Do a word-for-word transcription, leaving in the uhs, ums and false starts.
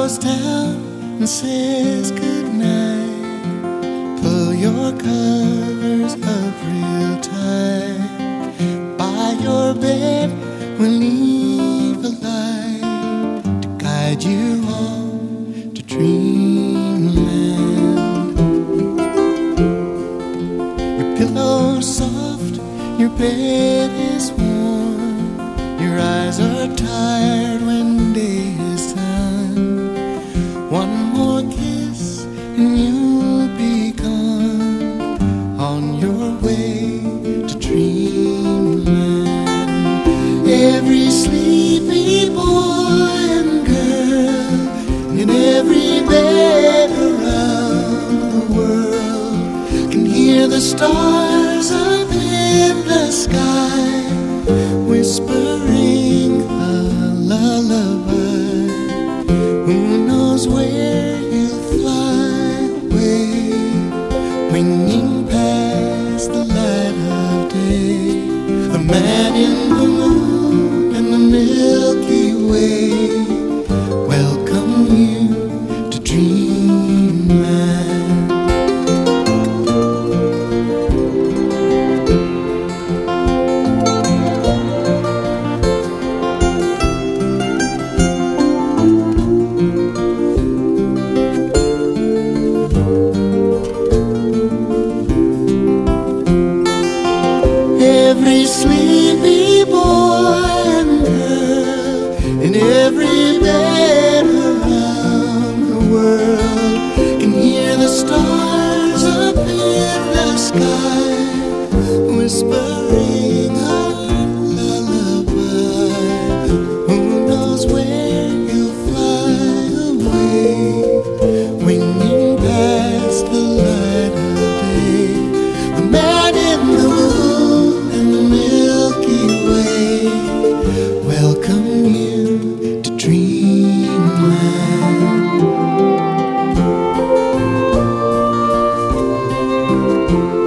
goes down and says goodnight. Pull your covers up real tight. By your bed we'll leave a light to guide you home to dreamland. Your pillow's soft, your bed is warm, your eyes are tired when day is done. One more kiss and you'll be gone on your way to dreamland. Every sleepy boy and girl in every bed around the world can hear the stars up in the sky whispering a lullaby. Who knows where you'll fly away, winging past the light of day. The man in the moon and the Milky Way welcome you to dreamland. Every sleepy boy and girl in every bed around the world can hear the stars up in the sky whispering a lullaby. Who knows where you'll fly away, winging past the light of day. The man in the moon and the Milky Way welcome you to dreamland.